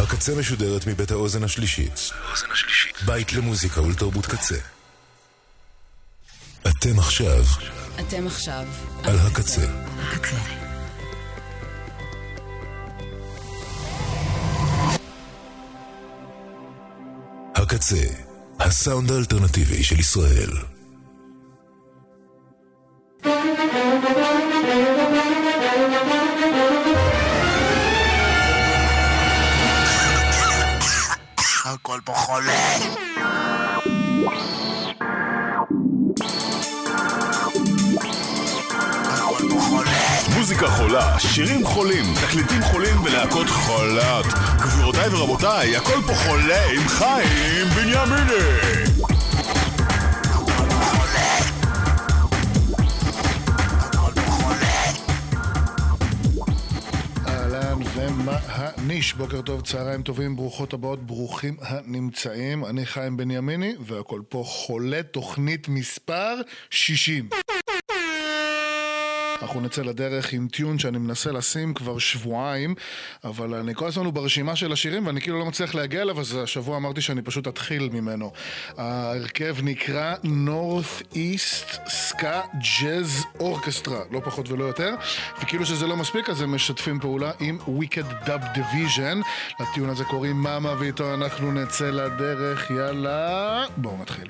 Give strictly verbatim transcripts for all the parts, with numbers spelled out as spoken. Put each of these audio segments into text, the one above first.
הקצה משודרת מבית האוזן השלישית. בית למוזיקה ולתרבות קצה. אתם עכשיו. אתם עכשיו. על הקצה. הקצה. הקצה, הסאונד האלטרנטיבי של ישראל. הכל פה חולה. הכל פה חולה. מוזיקה חולה, שירים חולים, תקליטים חולים ולהקות חולת. גבירותיי ורבותיי, הכל פה חולה עם חיים בנימיני. ומה הניש, בוקר טוב, צהריים טובים, ברוכות הבאות, ברוכים הנמצאים. אני חיים בנימיני והכל פה חולה, תוכנית מספר שישים. אנחנו נצא לדרך עם טיון שאני מנסה לשים כבר שבועיים, אבל אני כל הזמן הוא ברשימה של השירים ואני כאילו לא מצליח להגיע אליו, אז השבוע אמרתי שאני פשוט אתחיל ממנו. ההרכב נקרא North East Ska Jazz Orchestra, לא פחות ולא יותר, וכאילו שזה לא מספיק אז הם משתפים פעולה עם Wicked Dub Division. לטיון הזה קוראים מאמה, ואיתו אנחנו נצא לדרך. יאללה, בואו נתחיל.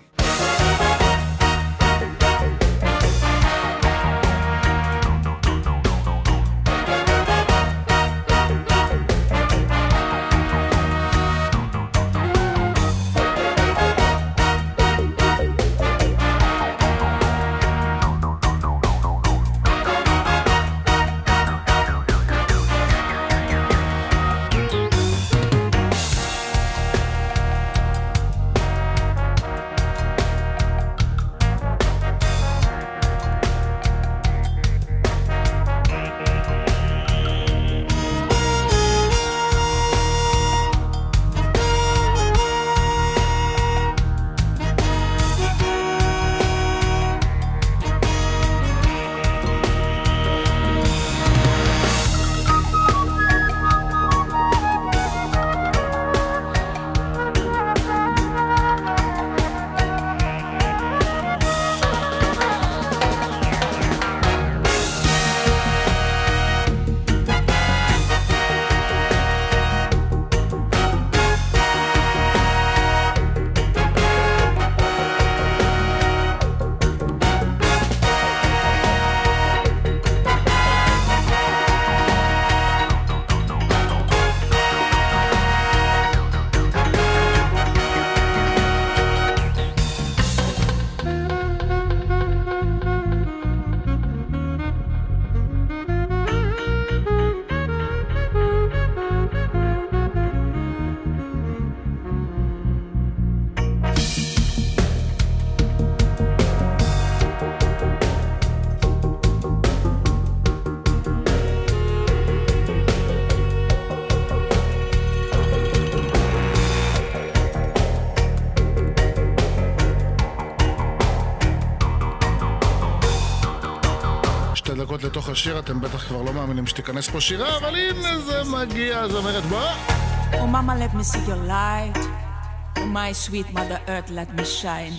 לתוך השיר, אתם בטח כבר לא מאמינים שתיכנס פה שירה, אבל הנה זה מגיע, אז אומרת בוא. Oh mama, let me see your light. Oh my sweet mother earth, let me shine.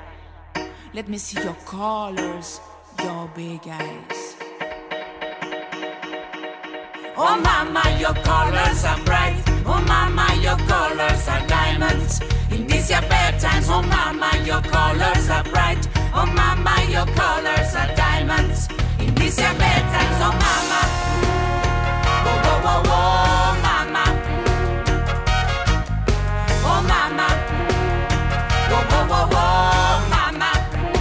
Let me see your colors, your big eyes. Oh mama, your colors are bright. Oh mama, your colors are diamonds. In these your bad times, oh mama, your colors are bright. Oh mama, your colors are diamonds. In these your bad times, oh mama. Whoa, whoa, whoa, whoa, mama. Oh mama. Whoa, whoa, whoa, whoa, mama.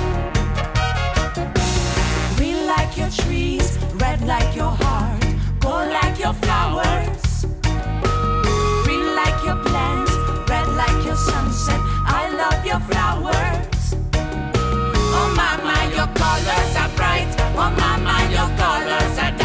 Green like your trees, red like your heart, gold like your flowers. Green like your plants, red like your sunset. I love your flowers. Oh mama, your colors are bright. Oh mama, your colors are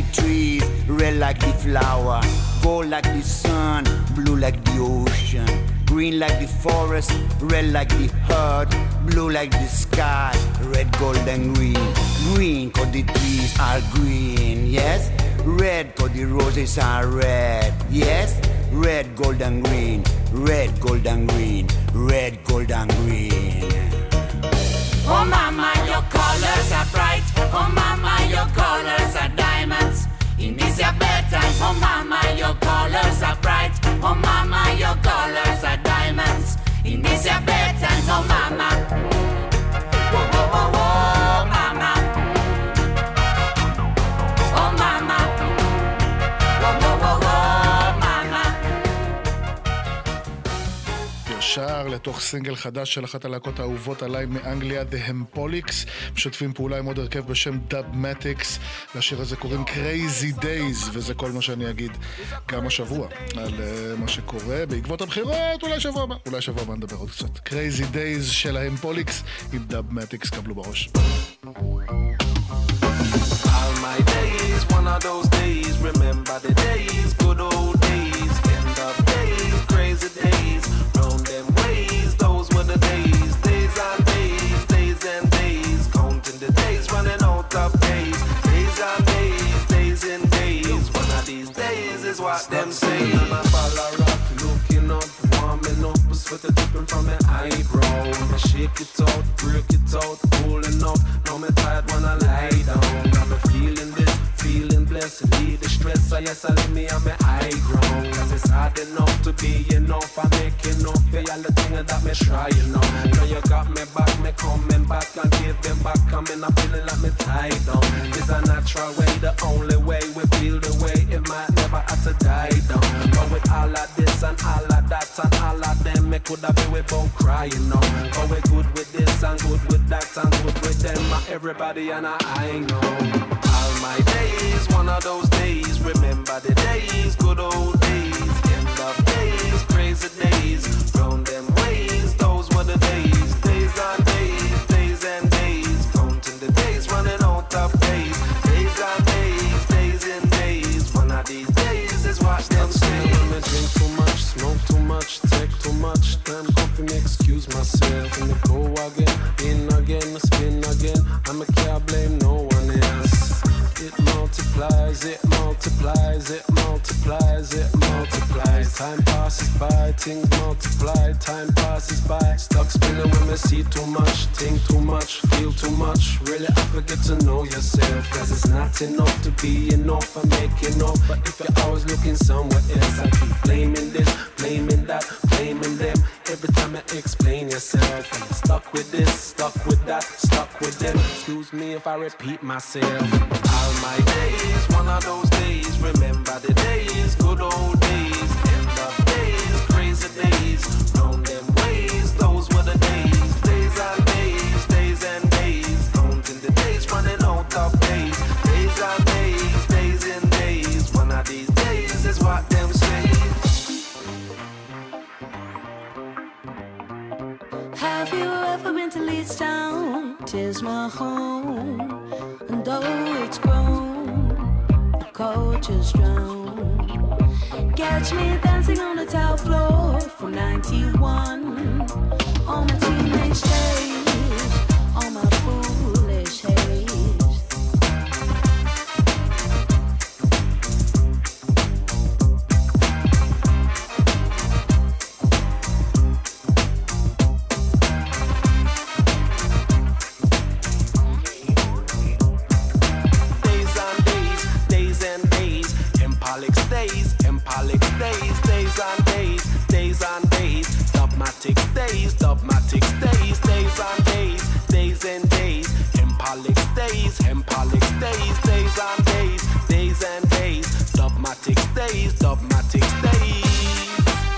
trees, red like the flower, gold like the sun, blue like the ocean, green like the forest, red like the earth, blue like the sky, red, gold and green. Green cause the trees are green, yes. Red cause the roses are red, yes. Red, gold and green, red, gold and green, red, gold and green. Oh mama, your colors are bright. Oh mama, your colors are diamonds. In this your bedtime, oh mama, your colors are bright. Oh mama, your colors are diamonds. In this your bedtime, oh mama. Whoa, whoa, whoa, whoa, mama. Oh mama. Whoa, whoa, whoa, whoa, mama. ישר לתוך סינגל חדש של אחת הלהקות האהובות עליי מאנגליה, The Hempolics, משתפים פעולה עם עוד הרכב בשם Dubmatics. לשיר הזה קוראים Crazy Days, וזה כל מה שאני אגיד גם השבוע על uh, מה שקורה בעקבות הבחירות. אולי שבוע הבא, אולי שבוע הבא נדבר עוד קצת. Crazy Days של ההמפוליקס עם Dubmatics, קבלו בראש. All my days, one of those days, remember the days, good old days, end of days, crazy days, round them ways, those were the days, days and days, days and days, counting the days, running out of days, days and days, days and days, one of these days is what them say. And I follow up, looking up, warming up, a sweater dripping from my eyebrow, I shake it out, break it out, pulling up, now me tired when I lie down, I'm feeling this, feeling blessed, leave the stress, I yes I leave me on my high ground, cause it's hard enough to be enough, I make enough for all the things that me try, you know, now you got me back, me coming back, and give them back, I'm in a feeling like me tied down, it's a natural way, the only way we feel the way, it might never have to die down, but with all of this and all of that and all of them, me could have been without crying now, but we good with this and good with that and good with them, everybody and I, I know. All my days, one of those days, remember the days, good old days, end of days, crazy days, round them ways, those were the days, days and days, days and days, counting the days, running out of days, days and days, days and days, one of these days is what them say. When I drink too much, smoke too much, take too much, time coffee me excuse myself, and I go again, in again, spin again, I can't blame no one else. It multiplies, it multiplies, it multiplies, it multiplies. Time passes by, things multiply, time passes by. Stuck spinning when I see too much, think too much, feel too much. Really I forget to know yourself, cause it's not enough to be enough, I make enough. But if you're always looking somewhere else, I keep blaming this, blaming that, blaming them. Every time I explain yourself, I'm stuck with this, stuck with that, stuck with them. Excuse me if I repeat myself. All my days, one of those days, remember the days, good old days, end of days, crazy days, round them ways, those were the days, days and days, days and days, counting the days, running out of days, days and days, days and days, one of these days is what them say. Have you ever been to Leedstown? 'Tis my home, and though it's grown, the culture's drowned. Catch me dancing on the tile floor from ninety-one, on my teenage days, on my foolish haze. Days, dogmatic days, days and days, days and days, Hempalic days, Hempalic days, days and days, days and days, dogmatic days, dogmatic days,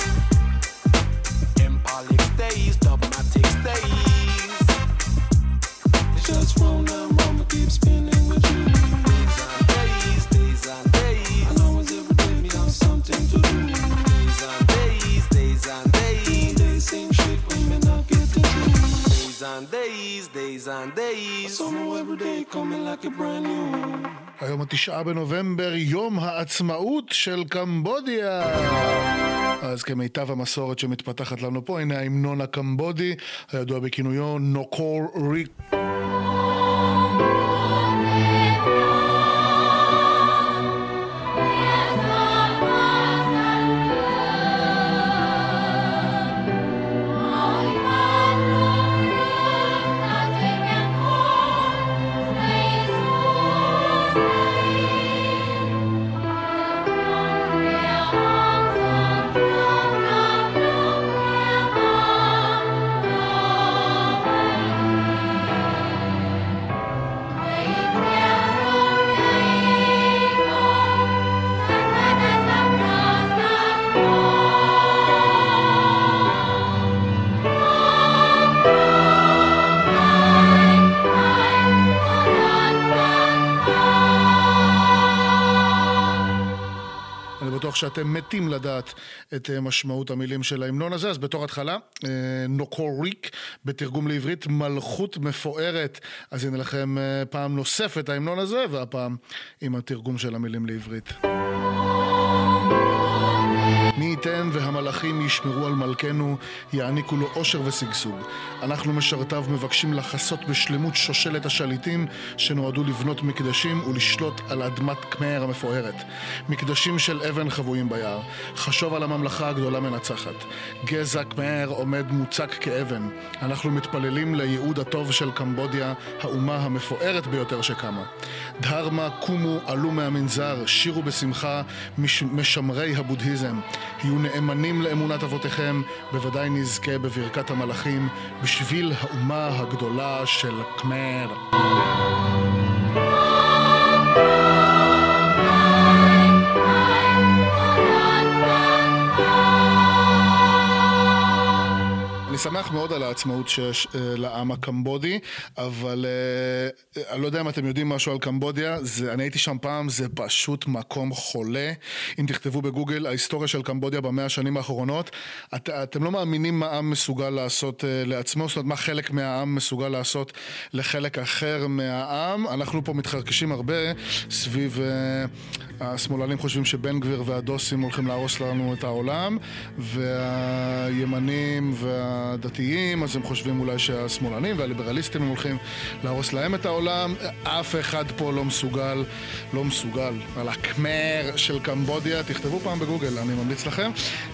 Hempalic days, dogmatic days. It's just round and round, we keep spinning with you. Days and days, days and days. I know it's every day we have something to do. Days and days, days and days. Days same shit when me not getting through. Days and days, days days and days. So every day coming like a brand new. היום התשעה בנובמבר, יום העצמאות של קמבודיה. אז כמיטב המסורת שמתפתחת לנו פה, הנה ההמנון הקמבודי, הידוע בכינויו נוקור ריק. שאתם מתים לדעת את משמעות המילים של ההמנון הזה. אז בתור התחלה, נוקוריק, בתרגום לעברית מלכות מפוארת. אז הנה לכם פעם נוספת ההמנון הזה, והפעם עם התרגום של המילים לעברית. מי ייתן והמלאכים ישמרו על מלכנו, יעניקו לו אושר ושגשוג. אנחנו משרתיו מבקשים לחסות בשלמות שושלת השליטים שנועדו לבנות מקדשים ולשלוט על אדמת קמר המפוארת. מקדשים של אבן חבויים ביער. חשוב על הממלכה הגדולה מנצחת. גזע קמר עומד מוצק כאבן. אנחנו מתפללים לייעוד הטוב של קמבודיה, האומה המפוארת ביותר שקמה. דהרמה, קומו, עלו מהמנזר, שירו בשמחה, מש... משמרי הבודהיזם. יהיו נאמנים לאמונת אבותיכם, בוודאי נזכה בברכת המלאכים, בשביל האומה הגדולה של קמר. אני שמח מאוד על העצמאות שיש לעם הקמבודי, אבל אני לא יודע אם אתם יודעים משהו על קמבודיה, זה, אני הייתי שם פעם, זה פשוט מקום חולה. אם תכתבו בגוגל ההיסטוריה של קמבודיה במאה השנים האחרונות, את, אתם לא מאמינים מה העם מסוגל לעשות לעצמו, זאת אומרת מה חלק מהעם מסוגל לעשות לחלק אחר מהעם. אנחנו פה מתחרקשים הרבה סביב, השמאלנים חושבים שבן גביר והדוסים הולכים להרוס לנו את העולם, והימנים וה... הדתיים, אז הם חושבים אולי שהשמאלנים והליברליסטים הם הולכים להרוס להם את העולם. אף אחד פה לא מסוגל, לא מסוגל על הקמר של קמבודיה. תכתבו פעם בגוגל, אני ממליץ לכם.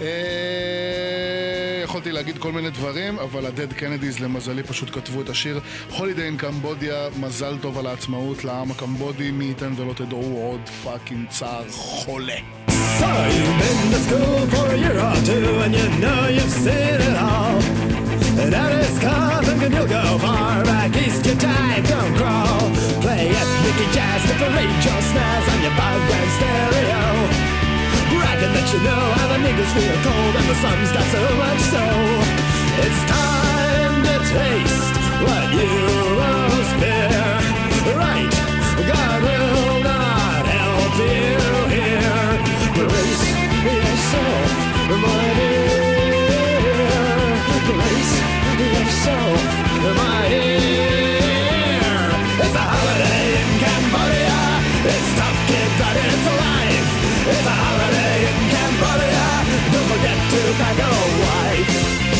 יכולתי להגיד כל מיני דברים, אבל הדד קנדיז למזלי פשוט כתבו את השיר Holiday in Cambodia. מזל טוב על העצמאות לעם הקמבודי, מי ייתן ולא תדעו עוד פאקינג צער חולה. So you've been to school for a year or two, and you know you've seen it all. And that is coming and you'll go far back east, your time don't crawl. Play ethnic jazz to parade your snares on your background stereo, bragging that you know how the niggas feel cold and the sun's got so much so. It's time to taste what you most fear. Right, God will not help you here. Brace yourself, my dear. Brace yourself, my dear. It's a holiday in Cambodia. It's tough, kid, but it's life. It's a holiday in Cambodia. Don't forget to pack a wife.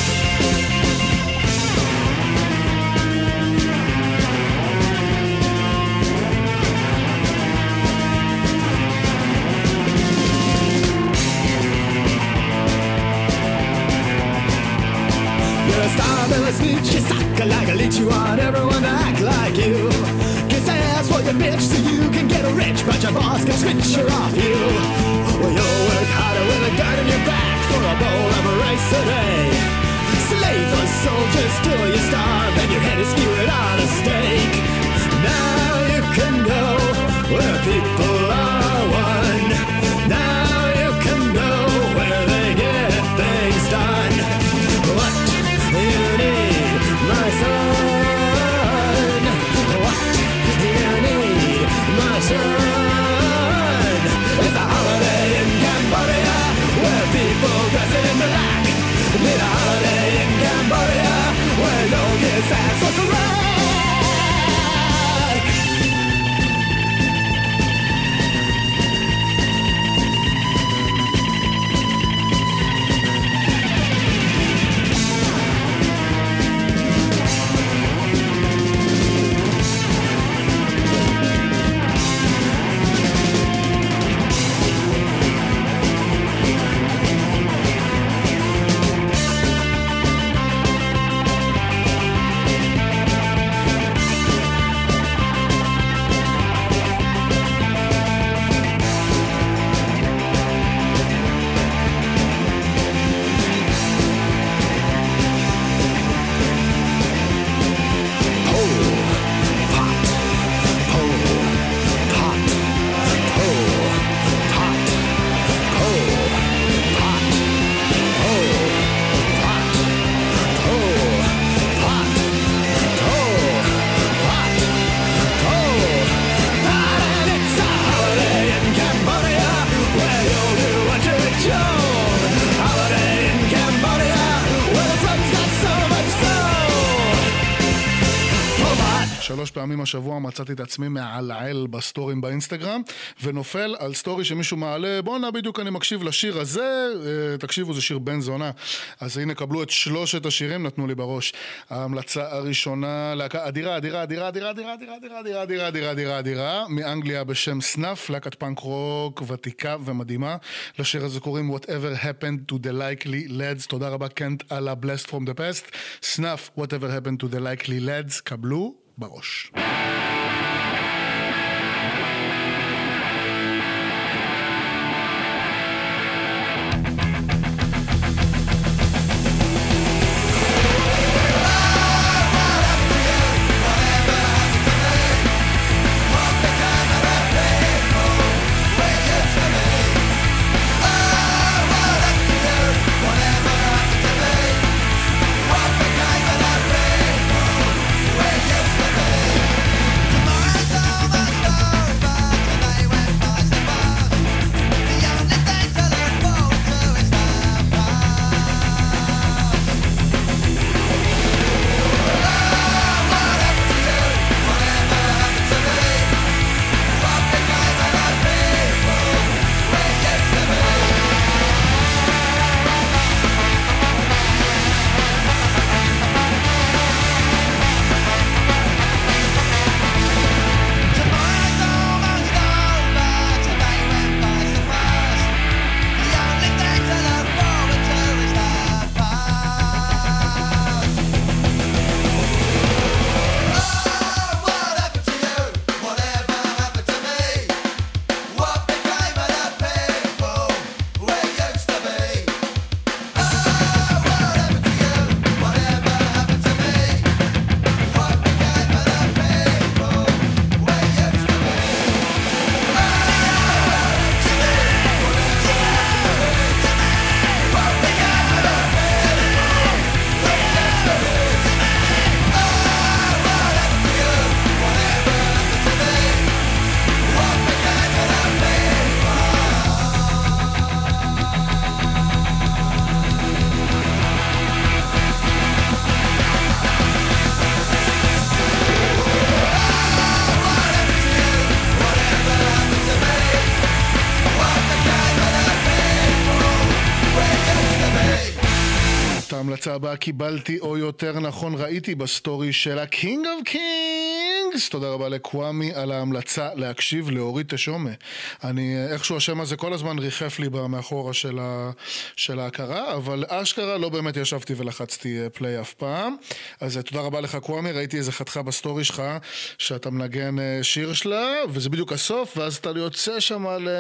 Speech, you suck like a leech, you want everyone to act like you. Kiss ass for your bitch so you can get rich, but your boss can switch her off you. Well, you'll work harder with a gun in your back for a bowl of rice a day. Slave for soldiers till you starve and your head is skewered on a stake. Now you can go where people are one. Now you can go where they get things done. What you need, my son? What you need, my son? It's a holiday in Cambodia where people dress in black. Need a holiday in Cambodia שלוש פעמים השבוע מצאתי את עצמי מעלעל בסטורים באינסטגרם, ונופל על סטורי שמישהו מעלה, בוא נה בדיוק אני מקשיב לשיר הזה, תקשיבו זה שיר בן זונה. אז הנה קבלו את שלושת השירים, נתנו לי בראש. ההמלצה הראשונה, להקה אדירה, אדירה, אדירה, אדירה, אדירה, אדירה, אדירה, אדירה, אדירה, אדירה, אדירה, אדירה, מאנגליה בשם סנאף, להקת פאנק רוק ותיקה ומדהימה. לשיר הזה קוראים Whatever Happened to the Likely Lads. תודה רבה קנט על ה-Blast from the Past. סנאף, Whatever Happened to the Likely Lads. קבלו בראש. ההמלצה הבאה קיבלתי, או יותר נכון ראיתי בסטורי של ה-King of Kings. תודה רבה לקוואמי על ההמלצה להקשיב לאורית תשומה. אני, איכשהו השם הזה כל הזמן ריחף לי מאחורה של, ה, של ההכרה, אבל אשכרה לא באמת ישבתי ולחצתי פליי אף פעם. אז תודה רבה לך קוואמי, ראיתי איזה חתיכה בסטורי שלך שאתה מנגן שיר שלה, וזה בדיוק הסוף, ואז אתה יוצא שם על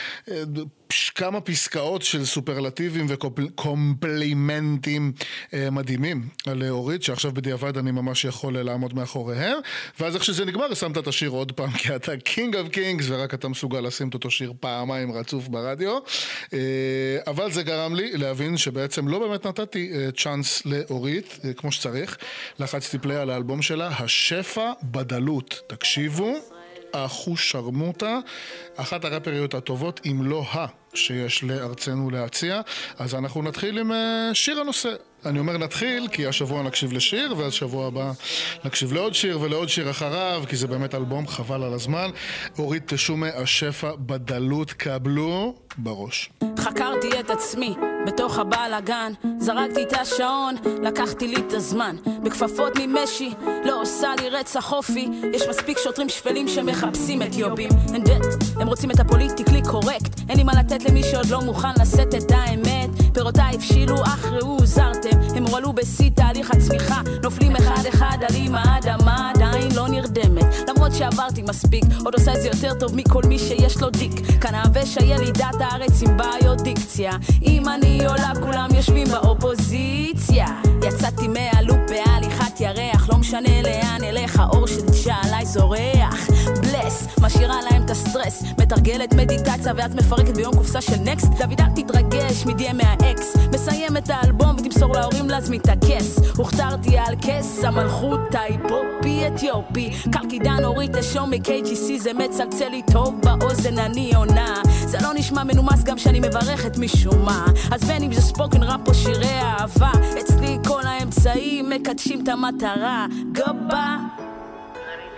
כמה פסקאות של סופרלטיבים וקומפלימנטים מדהימים על אורית, שעכשיו בדיעבד אני ממש יכול לעמוד מאחוריהם, ואז איך שזה נגמר, שמת את השיר עוד פעם, כי אתה King of Kings, ורק אתה מסוגל לשים את אותו שיר פעמיים רצוף ברדיו, אבל זה גרם לי להבין שבעצם לא באמת נתתי צ'אנס לאורית, כמו שצריך. לחצתי פליי על האלבום שלה, השפע בדלות. תקשיבו, אחו שרמוטה, אחת הרפריות הטובות, אם לא ה, שיש לארצנו להציע. אז אנחנו נתחיל עם שיר הנושא. אני אומר נתחיל, כי השבוע נקשיב לשיר, ואז שבוע הבא נקשיב לעוד שיר ולעוד שיר אחריו, כי זה באמת אלבום חבל על הזמן. אורית תשומה, השפע בדלות, קבלו בראש. חקרתי את עצמי בתוך הבלגן, זרקתי את השעון, לקחתי לי את הזמן, בכפפות ממשי, לא עושה לי רצח אופי, יש מספיק שוטרים שפלים שמחפשים את יובים. הם רוצים את הפוליטיקלי קורקט, אין לי מה לתת למי שעוד לא מוכן לשאת את האמת. פירותיי הבשילו, אחראו, זרתם, הם הועלו בשיא תהליך הצמיחה, נופלים אחד אחד על עם האדמה, עדיין לא נרדמת, למרות שעברתי מספיק, עוד עושה את זה יותר טוב מכל מי שיש לו דיק. כאן האבש הילידת הארץ עם בעיות דיקציה, אם אני עולה כולם יושבים באופוזיציה. יצאתי מהלופ בהליכת ירח, לא משנה לאן אלך, האור שדשה עליי זורח. בלס, משאירה להם את הסטרס, מתרגלת מדיטציה ואת מפרקת ביום קופסה של נקסט. דוד אל תתרגש, מדיה מהאקס, מסיים את האלבום ותמסור להורים להזמין את הכס. הוכתרתי על כס המלכות האיפופי אתיופי, קלקידן אורית תשומה קיי ג'י סי, זה מצלצל לי טוב באוזן אני עונה. זה לא נשמע מנומס גם שאני מברכת משום מה, אז בין אם זה ספוקן ראפ או שירי אהבה, אצלי כל האמצעים מקדשים את המטרה. גבה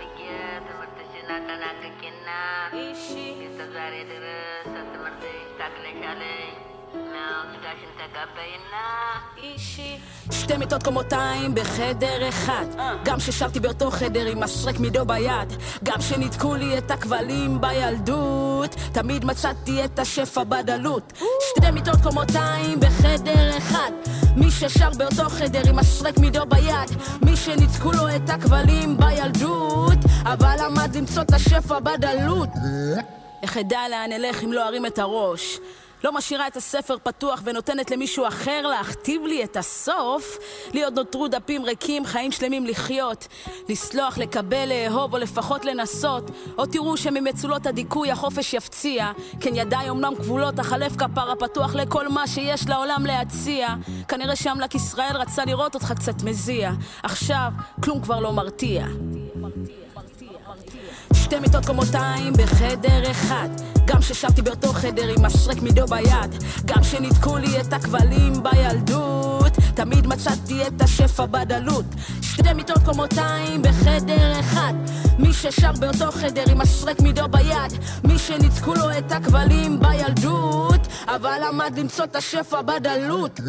שתי מיטות קומותיים בחדר אחד, גם ששרתי באותו חדר עם מסרק מידו ביד, גם שניתקו לי את הכבלים בילדות, תמיד מצאתי את השפע בדלות. שתי מיטות קומותיים בחדר אחד, מי ששר באותו חדר עם מסרק מידו ביד, מי שניתקו לו את הכבלים בילדות, אבל עמד למצוא את השפע בדלות. איך אדע לאן אלך אם לא ארים את הראש? לא משאירה את הספר פתוח ונותנת למישהו אחר להכתיב לי את הסוף. לי עוד נותרו דפים ריקים, חיים שלמים לחיות, לסלוח, לקבל, לאהוב או לפחות לנסות. או תראו שממצולות הדיכוי החופש יפציע, כן ידיי אומנם כבולות, החלף כפרה פתוח לכל מה שיש לעולם להציע. כנראה שעמלק ישראל רצה לראות אותך קצת מזיע, עכשיו כלום כבר לא מרתיע. שתי מיטות קומותיים בחדר אחד, גם ששבתי באותו חדר עם מסרק מידו ביד, גם שניתקו לי את הכבלים בילדות, תמיד מצאתי את השפע בדלות. שתי מיטות קומותיים בחדר אחד, מי ששר באותו חדר עם מסרק מידו ביד, מי שניתקו לו את הכבלים בילדות, אבל עמד למצוא את השפע בדלות.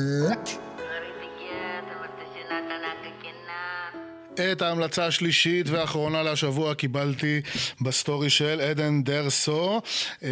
את ההמלצה השלישית והאחרונה להשבוע קיבלתי בסטורי של עדן דרסו. אה,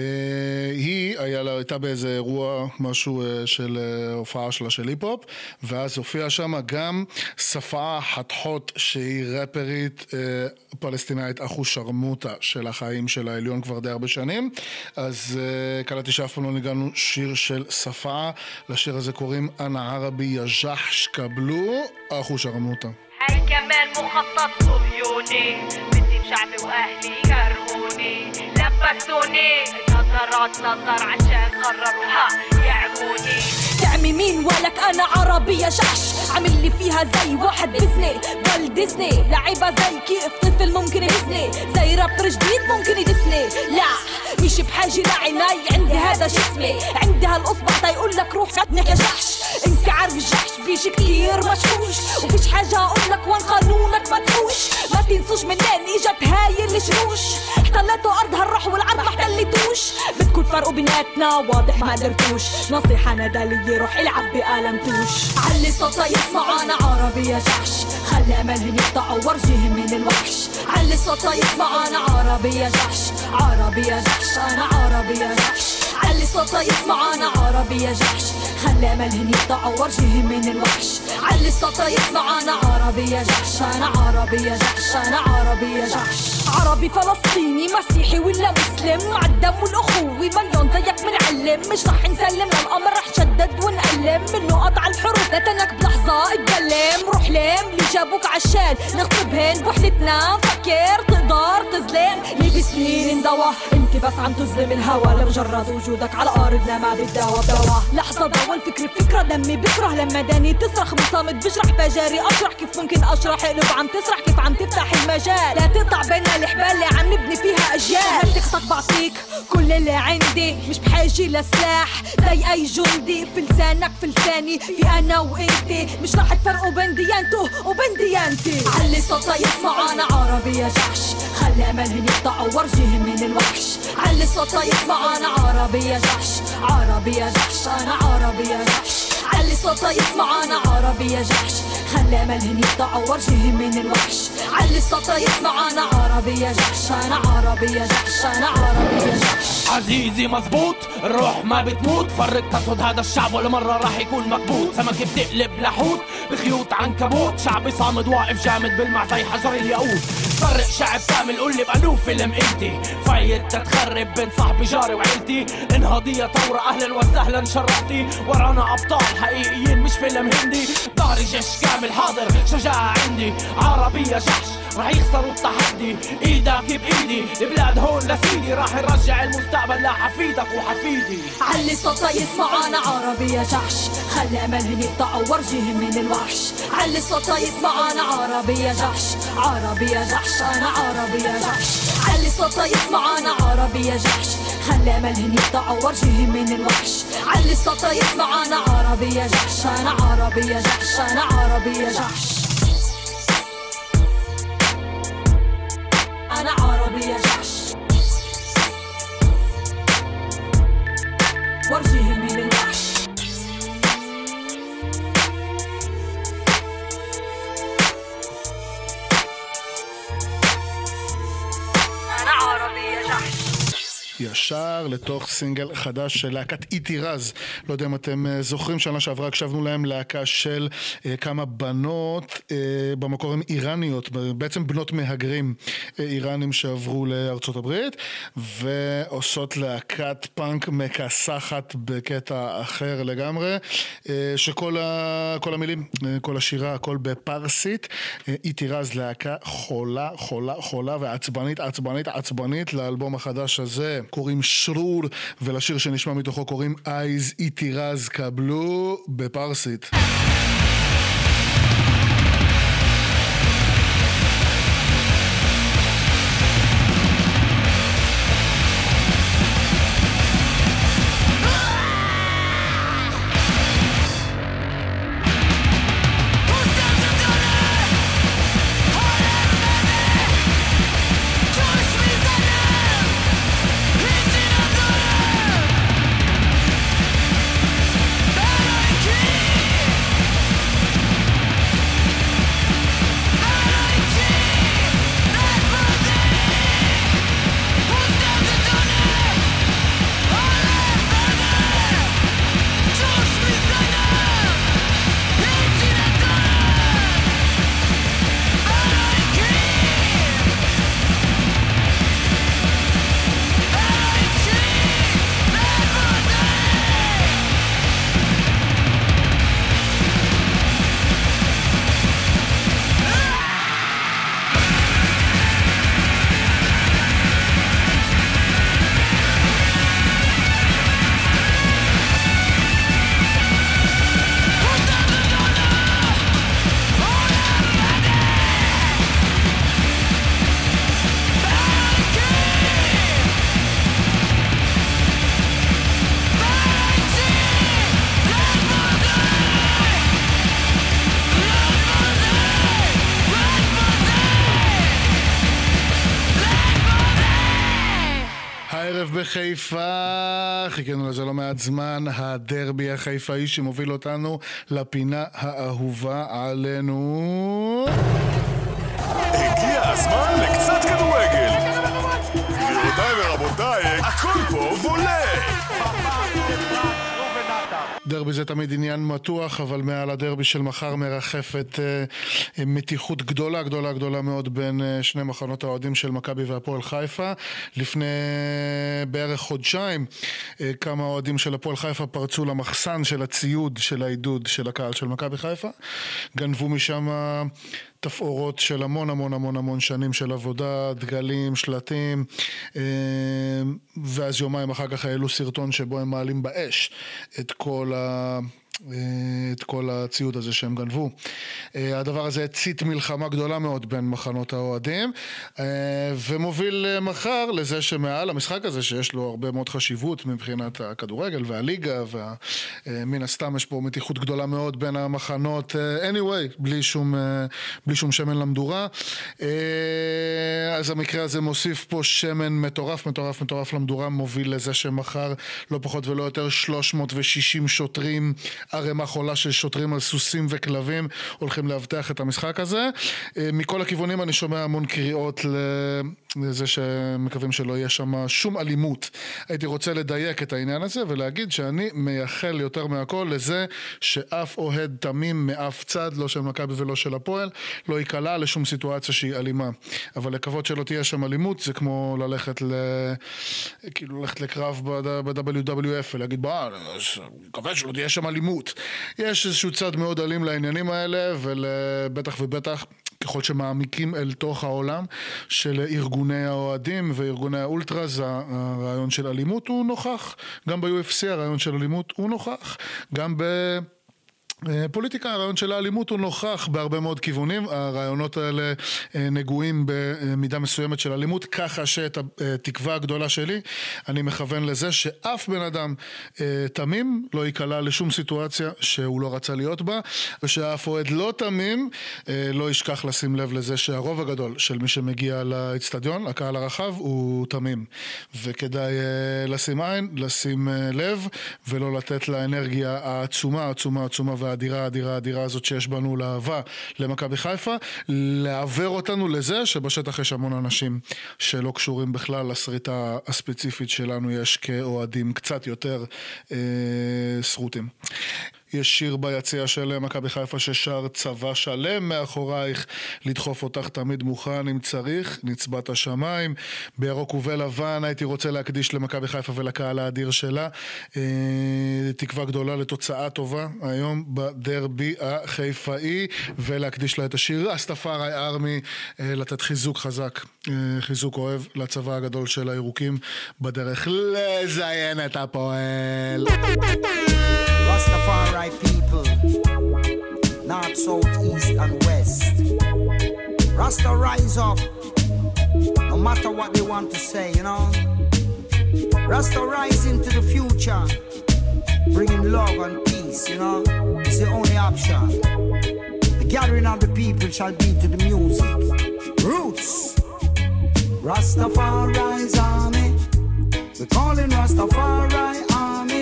היא היה לה, הייתה באיזה אירוע, משהו אה, של אה, הופעה שלה של היפ-הופ, ואז הופיעה שם גם שפה חתכות שהיא רפרית אה, פלסטינאית אחו שרמוטה של החיים של העליון כבר די הרבה שנים. אז אה, קלטתי שאף פעם לא ניגענו שיר של שפה. לשיר הזה קוראים אנה ערבי יג'ח שקבלו אחו שרמוטה. هاي كمان مخطط صهيوني بدي بشعبي واهلي يكرهوني لبسوني نظرات نظر عشان قرروا ها يعموني تعمي مين ولك انا عربية جحش عمل لي فيها زي واحد ديزني بل ديزني لعيبة زي كيف طفل ممكن يدسني زي رابر جديد ممكن يدسني لا مش بحاجة لعناي عندي هذا جسمي عندي هالقصبع دا يقول لك روح عدني يا جحش انت عارف الجحش بيجي كتير مشحوش وفيش حاجة اقول لك وان قانونك مدحوش ما تنسوش منين اجت هاي الشروش احتلتوا ارض هالروح والعرض ما احتلتوش بدكوا تفرقوا بيناتنا واضح ما قدرتوش نصيحة ندالية روح العب بقلمتوش علي صوتا يسمع انا عربي يا جحش خلي املهم يقطعوا ورجيهم من الوحش علي صوتا يسمع انا عربي يا جحش عربي يا جحش انا عربي يا جحش علي صوتا يسمع انا عربي يا جحش خلي املهم يقطعوا ورجيهم من الوحش علي صوتا يسمع انا عربي يا جحش انا عربي يا جحش انا عربي يا جحش عربي فلسطيني مسيحي ولا مسلم مع الدم والاخوه مليون زيك منعلم مش رح نسلم للامر رح شدد ونقلم منه قطع الحروف لتنك بلحظه اتكلم روح لم اللي جابوك عشان نخطبهن بوحدتنا فكر تقدر تظلم لي بسنين اندوى انت بس عم تظلم الهوى لمجرد وجودك على ارضنا ما بتداوى بدوا لحظه ضوى الفكر فكره دمي بكره لما داني تصرخ مصامت بشرح فجاري اشرح كيف ممكن اشرح قلوب عم تسرح كيف عم تفتح المجال لا تقطع بيننا الحبال اللي عم نبني فيها اجيال هالتقطك بعطيك كل اللي عندي مش بحاجه لسلاح زي اي جندي في لسانك في لساني في انا وانتي مش رح تفرقوا بين ديانته وبين ديانتي علي صوتا يسمع انا عربي يا جحش خلي املهم يقطعوا ورجيهم من الوحش علي صوتا يسمع انا عربي يا جحش عربي يا جحش انا عربي يا جحش علي صوتا يسمع انا عربي يا جحش خلي املهم يقطعوا ورجيهم من الوحش علي صوتا يسمع انا عربي يا جحش انا عربي يا جحش انا عربي يا جحش عزيزي مزبوط الروح ما بتموت فرق تصد هذا الشعب ولا مرة راح يكون مكبوت سمك بتقلب لحوت بخيوط عنكبوت شعبي صامد واقف جامد بالمع زي حجر الياقوت فرق شعب كامل قولي بقالوف فيلم انتي فايت تتخرب بين صاحبي جاري وعيلتي انهضية طورة اهلا وسهلا شرفتي ورانا ابطال حقيقيين مش فيلم هندي ظهري جيش كامل حاضر شجاعة عندي عربية جحش راح يخسروا التحدي ايدك بايدي البلاد هون لسيدي راح نرجع المستقبل لحفيدك وحفيدي علي صوتا يسمع انا عربي يا جحش خلي املهم يقطعوا ورجيهم من الوحش علي صوتا يسمع انا عربي يا جحش عربي يا جحش انا عربي يا جحش علي صوتا يسمع انا عربي يا جحش خلي املهم يقطعوا ورجيهم من الوحش علي صوتا يسمع انا عربي يا جحش انا عربي يا جحش انا عربي يا جحش أنا عربي يا جحش ישר לתוך סינגל חדש של להקת איטי רז. לא יודע אם אתם זוכרים, שנה שעברה הקשבנו להם להקה של כמה בנות, במקור הם איראניות, בעצם בנות מהגרים איראנים שעברו לארצות הברית, ועושות להקת פאנק מקסחת בקטע אחר לגמרי, שכל ה, כל המילים, כל השירה, הכל בפרסית. איטי רז להקה חולה, חולה, חולה ועצבנית, עצבנית, עצבנית. לאלבום החדש הזה קוראים שרור, ולשיר שנשמע מתוכו קוראים אייז. איטי רז, קבלו בפרסית. חיפה, חיכינו לזה לא מעט זמן, הדרבי החיפאי שמוביל אותנו לפינה האהובה עלינו. הגיע הזמן לקצת כדורגל. גבירותיי ורבותיי, הכל פה וולה. דרבי זה תמיד עניין מתוח, אבל מעל הדרבי של מחר מרחפת אה, מתיחות גדולה, גדולה, גדולה מאוד בין אה, שני מחנות האוהדים של מכבי והפועל חיפה. לפני אה, בערך חודשיים, אה, כמה אוהדים של הפועל חיפה פרצו למחסן של הציוד של העידוד של הקהל של מכבי חיפה. גנבו משם תפאורות של המון המון המון המון שנים של עבודה, דגלים, שלטים, ואז יומיים אחר כך העלו סרטון שבו הם מעלים באש את כל ה... את כל הציוד הזה שהם גנבו. הדבר הזה הצית מלחמה גדולה מאוד בין מחנות האוהדים, ומוביל מחר לזה שמעל המשחק הזה, שיש לו הרבה מאוד חשיבות מבחינת הכדורגל והליגה, ומן הסתם יש פה מתיחות גדולה מאוד בין המחנות, anyway, בלי שום, בלי שום שמן למדורה. אז המקרה הזה מוסיף פה שמן מטורף, מטורף, מטורף למדורה, מוביל לזה שמחר לא פחות ולא יותר שלוש מאות ושישים שוטרים, הרמה חולה של שוטרים על סוסים וכלבים הולכים להבטח את המשחק הזה. מכל הכיוונים אני שומע המון קריאות לזה שמקווים שלא יהיה שם שום אלימות. הייתי רוצה לדייק את העניין הזה ולהגיד שאני מייחל יותר מהכל לזה שאף אוהד תמים מאף צד, לא של מכבי ולא של הפועל, לא יקלה לשום סיטואציה שהיא אלימה. אבל לקוות שלא תהיה שם אלימות זה כמו ללכת ל... כאילו ללכת לקרב ב-דאבליו דאבליו אף ולהגיד בוא, מקווה שלא תהיה שם אלימות. יש איזשהו צד מאוד אלים לעניינים האלה, ובטח ובטח ככל שמעמיקים אל תוך העולם של ארגוני האוהדים וארגוני האולטרס, הרעיון של אלימות הוא נוכח. גם ב-יו אף סי הרעיון של אלימות הוא נוכח. גם ב... פוליטיקה, הרעיון של האלימות הוא נוכח בהרבה מאוד כיוונים. הרעיונות האלה נגועים במידה מסוימת של אלימות, ככה שאת התקווה הגדולה שלי אני מכוון לזה שאף בן אדם תמים לא יקלה לשום סיטואציה שהוא לא רצה להיות בה, ושאף אוהד לא תמים לא ישכח לשים לב לזה שהרוב הגדול של מי שמגיע לאצטדיון, הקהל הרחב, הוא תמים, וכדאי לשים עין, לשים לב ולא לתת לאנרגיה העצומה, עצומה, עצומה והאדירה, האדירה, האדירה הזאת שיש בנו לאהבה למכבי חיפה, לעבר אותנו לזה שבשטח יש המון אנשים שלא קשורים בכלל לסריטה הספציפית שלנו, יש כאוהדים קצת יותר אה, סרוטים. יש שיר ביציאה של מכבי חיפה ששר צבא שלם מאחורייך, לדחוף אותך תמיד מוכן אם צריך, נצבת השמיים, בירוק ובלבן הייתי רוצה להקדיש למכבי חיפה ולקהל האדיר שלה, אה, תקווה גדולה לתוצאה טובה היום בדרבי החיפאי, ולהקדיש לה את השיר רסטפארי ארמי, אה, לתת חיזוק חזק, אה, חיזוק אוהב לצבא הגדול של הירוקים בדרך לזיין את הפועל. Rastafari people, north, south, east and west. Rasta rise up, no matter what they want to say, you know. Rasta rise into the future, bringing love and peace, you know. It's the only option. The gathering of the people shall be to the music. Roots, Rastafari's army. We're calling Rastafari army.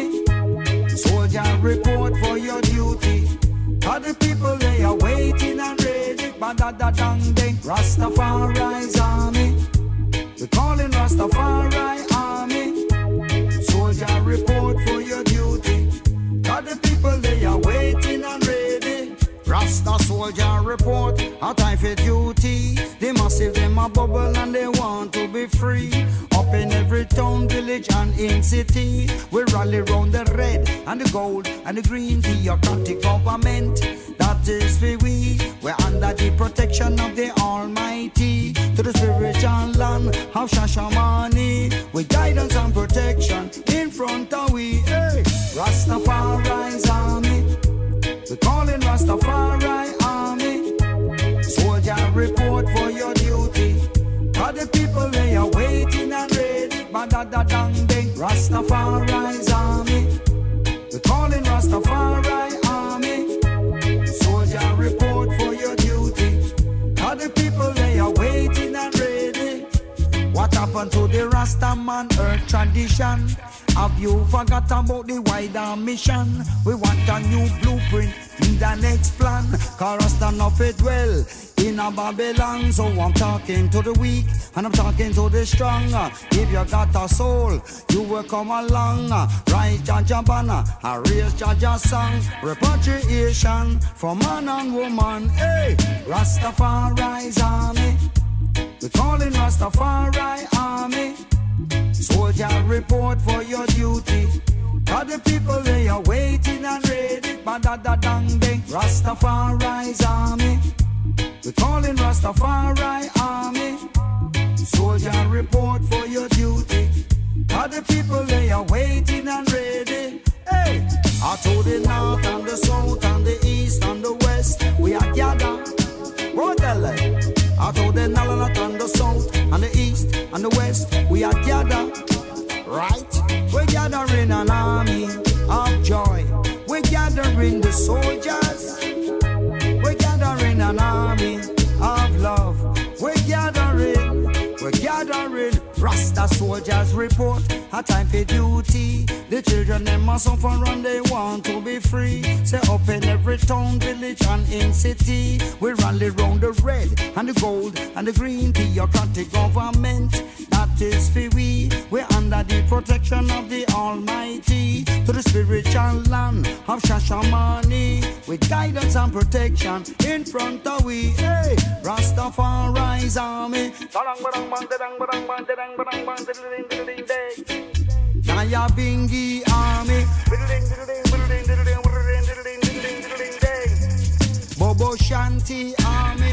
Soldier, report for your duty. All the people, they are waiting and ready. Ba-da-da-dang-ding. Rastafari's army. We're calling Rastafari army. Soldier, report for your duty. All the people, they are waiting and ready. Rasta soldier report, a time for duty. They massive, them a bubble and they want to be free. Up in every town, village and in city, we rally round the red and the gold and the green theocratic government. That is for we, we're under the protection of the Almighty. To the spiritual land of Shashamani, with guidance and protection in front of we. Hey, Rastafari's army. We're calling Rastafari army. Soldier, report for your duty. All the people, they are waiting and ready. Ba-da-da-dang-ding. Rastafari's army. We're calling Rastafari army. Soldier, report for your duty. All the people, they are waiting and ready. What happened to the Rastaman earth tradition? Have you forgot about the wider mission? We want a new blueprint in the next plan. Cause Rasta not fit well in a Babylon. So I'm talking to the weak and I'm talking to the strong. If you got a soul, you will come along. Right Jaja Banner, I raise Jaja song. Repatriation for man and woman. Hey, Rastafari's army. We're calling Rastafari army. Soldier, report for your duty. All the people, they are waiting and ready. Ba-da-da-dang-ding. Rastafari's army. We're calling Rastafari army. Soldier, report for your duty. All the people, they are waiting and ready. Hey, I told the north and the south and the east and the west, we are gathered. What the hell? I told the north and the south and the east and the west, we are gathered. Right? We're gathering an army of joy. We're gathering the soldiers. We're gathering an army of love. We're gathering, we're gathering. Rasta soldiers report, a time for duty. The children, them must suffer and they want to be free. Say up in every town, village and in city, we rally round the red and the gold and the green theocratic government. That is for we, we're under the protection of the Almighty. To the spiritual land of Shashamani, with guidance and protection in front of we. Hey, Rastafari's army. Naya Bingi army. Bobo Shanti army.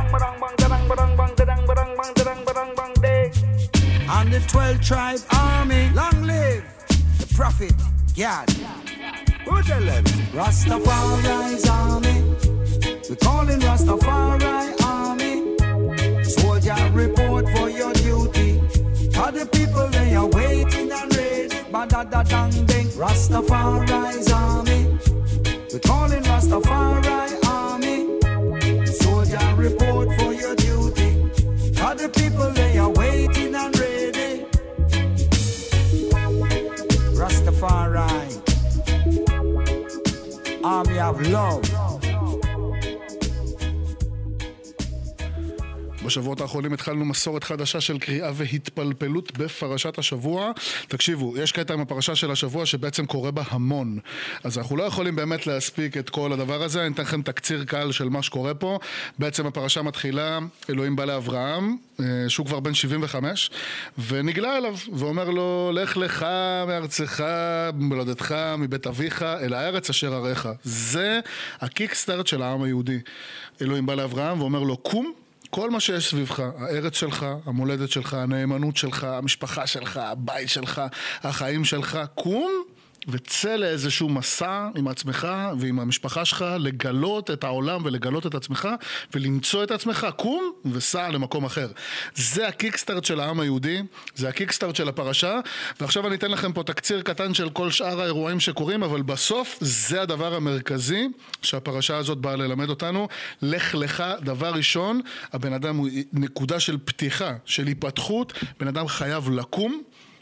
And the twelve tribe army. Long live the prophet God. Who tell them? Rastafari's army. We calling Rastafari army. Soldier, report for your duty. All the people, they are waiting and ready. Ba-da-da-dang-ding. Rastafari's army. We calling Rastafari army. Soldier, report for your duty. All the people, they are waiting and ready. Rastafari, army of love. בשבועות האחרונים התחלנו מסורת חדשה של קריאה והתפלפלות בפרשת השבוע. תקשיבו, יש קטע עם הפרשה של השבוע שבעצם קורה בה המון. אז אנחנו לא יכולים באמת להספיק את כל הדבר הזה. אני אתן לכם תקציר קל של מה שקורה פה. בעצם הפרשה מתחילה, אלוהים בא לאברהם, שהוא כבר בן שבעים וחמש, ונגלה אליו, ואומר לו, לך לך מארצך, מולדתך, מבית אביך, אל הארץ אשר אראך. זה הקיקסטארט של העם היהודי. אלוהים בא לאברהם ואומר לו, קום, כל מה שיש סביבך, הארץ שלך, המולדת שלך, הנאמנות שלך, המשפחה שלך, הבית שלך, החיים שלך, קום וצא לאיזשהו מסע עם עצמך ועם המשפחה שלך, לגלות את העולם ולגלות את עצמך ולמצוא את עצמך, קום וסע למקום אחר. זה הקיקסטארט של העם היהודי, זה הקיקסטארט של הפרשה, ועכשיו אני אתן לכם פה תקציר קטן של כל שאר האירועים שקורים, אבל בסוף זה הדבר המרכזי שהפרשה הזאת באה ללמד אותנו. לך לך, דבר ראשון, הבן אדם הוא נקודה של פתיחה, של היפתחות, בן אדם חייב לקום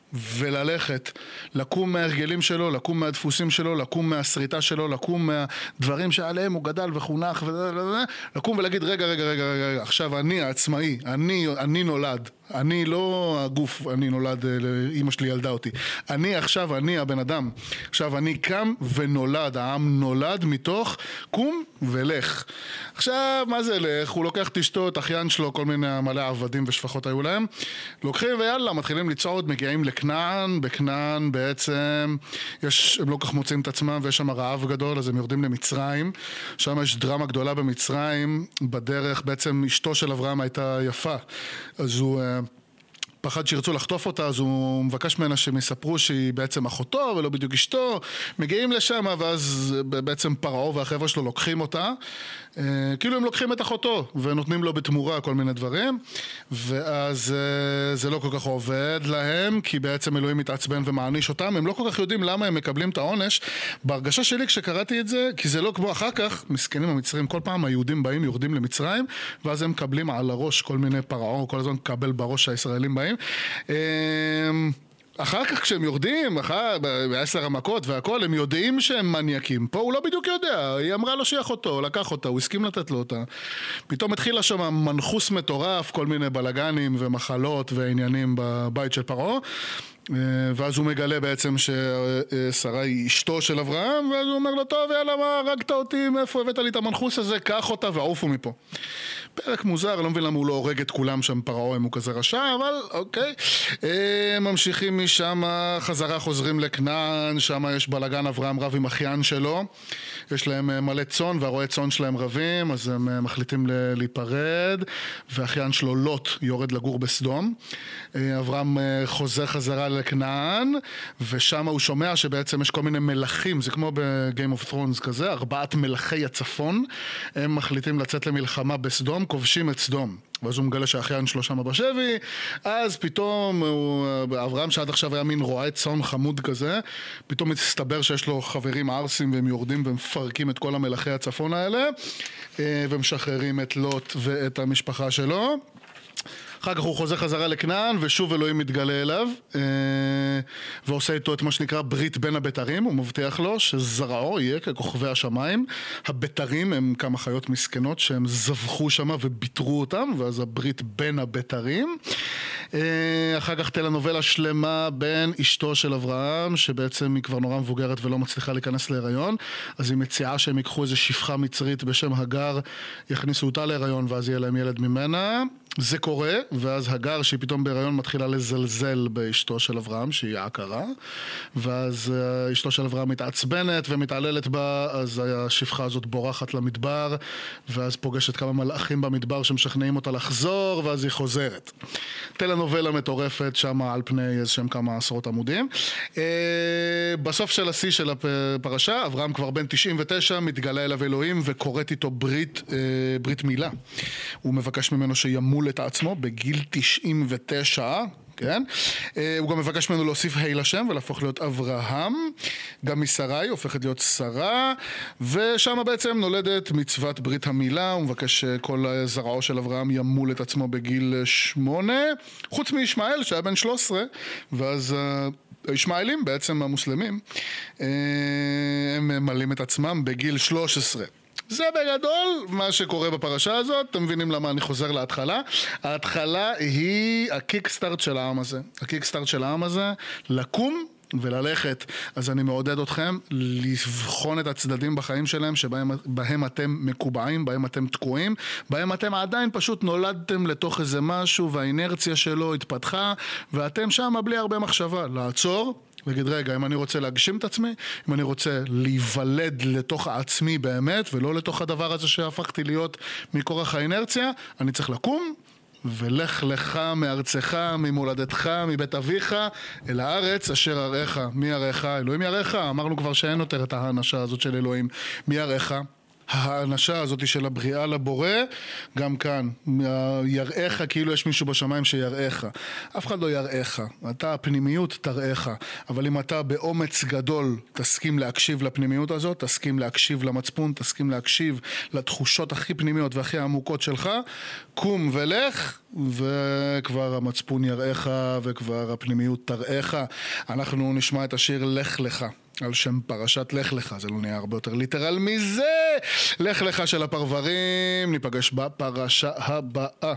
וללכת, לקום מההרגלים שלו, לקום מהדפוסים שלו, לקום מהסריטה שלו, לקום מהדברים שעליהם הוא גדל וחונך, לקום ולהגיד רגע, רגע, רגע, רגע, עכשיו אני העצמאי, אני, אני נולד, אני לא הגוף, אני נולד, אמא שלי ילדה אותי, אני עכשיו, אני הבן אדם, עכשיו אני קם ונולד, העם נולד מתוך קום ולך. עכשיו מה זה לך? הוא לוקח את אשתו, את אחיין שלו, כל מיני מלא עבדים ושפחות היו להם, לוקחים ויאללה, מתחילים לצעוד, מגיעים לכנען, בכנען בעצם יש, הם לא כך מוצאים את עצמם ויש שם רעב גדול, אז הם יורדים למצרים, שם יש דרמה גדולה במצרים, בדרך בעצם אשתו של אברהם הייתה יפה, אז הוא פחד שירצו לחטוף אותה, אז הוא מבקש ממנה שהם יספרו שהיא בעצם אחותו ולא בדיוק אשתו, מגיעים לשם ואז בעצם פרעה והחבר'ה שלו לוקחים אותה, כאילו הם לוקחים את אחותו ונותנים לו בתמורה כל מיני דברים, ואז זה לא כל כך עובד להם, כי בעצם אלוהים מתעצבן ומעניש אותם, הם לא כל כך יודעים למה הם מקבלים את העונש. בהרגשה שלי כשקראתי את זה, כי זה לא כמו אחר כך, מסכנים המצרים, כל פעם היהודים באים, יורדים למצרים, ואז הם מקבלים על הראש כל מיני פרעה, כל הזמן מקבל בראש הישראלים באים. אחר כך כשהם יורדים, אחר, בעשר המכות והכל, הם יודעים שהם מניאקים. פה הוא לא בדיוק יודע, היא אמרה לו שהיא אחותו, לקח אותה, הוא הסכים לתת לו אותה. פתאום התחילה שם מנחוס מטורף, כל מיני בלגנים ומחלות ועניינים בבית של פרעה. ואז הוא מגלה בעצם ששרה היא אשתו של אברהם, ואז הוא אומר לו, טוב יאללה, מה הרגת אותי, מאיפה הבאת לי את המנחוס הזה, קח אותה ועופו מפה. פרק מוזר, לא מבין למה הוא לא הורג את כולם שם, פרעה, אם הוא כזה רשע, אבל אוקיי. ממשיכים משם, חזרה חוזרים לכנען, שם יש בלגן, אברהם רב עם אחיין שלו, יש להם מלא צאן, והרועה צאן שלהם רבים, אז הם מחליטים להיפרד, ואחיין שלו לוט יורד לגור בסדום. אברהם חוזר חזרה לכנען, ושם הוא שומע שבעצם יש כל מיני מלכים, זה כמו ב-Game of Thrones כזה, ארבעת מלכי הצפון, הם מחליטים לצאת למלחמה בסדום, כובשים את סדום. ואז הוא מגלה שהאחיין שלו שם בשבי, אז פתאום הוא, אברהם שעד עכשיו היה מין רועה צאן חמוד כזה, פתאום מסתבר שיש לו חברים ערסים והם יורדים ומפרקים את כל המלכי הצפון האלה, ומשחררים את לוט ואת המשפחה שלו. אחר כך הוא חוזר חזרה לכנען, ושוב אלוהים מתגלה אליו, ועושה איתו את מה שנקרא ברית בין הבתרים. הוא מבטיח לו שזרעו יהיה ככוכבי השמיים. הבתרים הם כמה חיות מסכנות שהם זבחו שם וביטרו אותם, ואז הברית בין הבתרים. אחר כך טלנובלה שלמה בין אשתו של אברהם, שבעצם היא כבר נורא מבוגרת ולא מצליחה להיכנס להיריון, אז היא מציעה שהם ייקחו איזו שפחה מצרית בשם הגר, יכניסו אותה להיריון ואז יהיה להם ילד ממנה. זה קורה, ואז הגר שהיא פתאום בהיריון מתחילה לזלזל באשתו של אברהם, שהיא עקרה, ואז אשתו של אברהם מתעצבנת ומתעללת בה, אז השפחה הזאת בורחת למדבר, ואז פוגשת כמה מלאכים במדבר שמשכנעים אותה לחזור, ואז היא חוזרת. טלנובלה מטורפת שם על פני איזשהם כמה עשרות עמודים. בסוף של השיא של הפרשה, אברהם כבר בן תשעים ותשע, מתגלה אליו אלוהים וקוראת איתו ברית, ברית מילה. הוא מבקש ממנו שימול את עצמו בגיל תשעים ותשע, כן? הוא גם מבקש ממנו להוסיף ה' לשם ולהפוך להיות אברהם, גם משרי הופכת להיות שרה, ושם בעצם נולדת מצוות ברית המילה. הוא מבקש שכל זרעו של אברהם ימול את עצמו בגיל שמונה, חוץ מישמעאל שהיה בן שלוש עשרה, ואז הישמעאלים בעצם המוסלמים הם ממלאים את עצמם בגיל שלוש עשרה. זה בגדול מה שקורה בפרשה הזאת. אתם מבינים למה אני חוזר להתחלה? ההתחלה היא הקיקסטארט של העם הזה. הקיקסטארט של העם הזה, לקום וללכת. אז אני מעודד אתכם לבחון את הצדדים בחיים שלהם שבהם בהם אתם מקובעים, בהם אתם תקועים, בהם אתם עדיין פשוט נולדתם לתוך איזה משהו והאינרציה שלו התפתחה ואתם שם בלי הרבה מחשבה. לעצור להגיד, רגע, אם אני רוצה להגשים את עצמי, אם אני רוצה להיוולד לתוך העצמי באמת ולא לתוך הדבר הזה שהפכתי להיות מכורח האינרציה, אני צריך לקום ולך לך מארצך, ממולדתך, מבית אביך, אל הארץ אשר אראך. מי אראך? אלוהים יראך. אמרנו כבר שאין יותר את האנשה הזאת של אלוהים. מי יראך? האנשה הזאת של הבריאה לבורא, גם כאן, יראך, כאילו יש מישהו בשמיים שיראך. אף אחד לא יראך, אתה הפנימיות תראך, אבל אם אתה באומץ גדול תסכים להקשיב לפנימיות הזאת, תסכים להקשיב למצפון, תסכים להקשיב לתחושות הכי פנימיות והכי עמוקות שלך, קום ולך, וכבר המצפון יראך וכבר הפנימיות תראך. אנחנו נשמע את השיר לך לך על שם פרשת לך לך, זה לא נהיה הרבה יותר ליטרל מזה. לך לך של הפרברים, ניפגש בפרשה הבאה.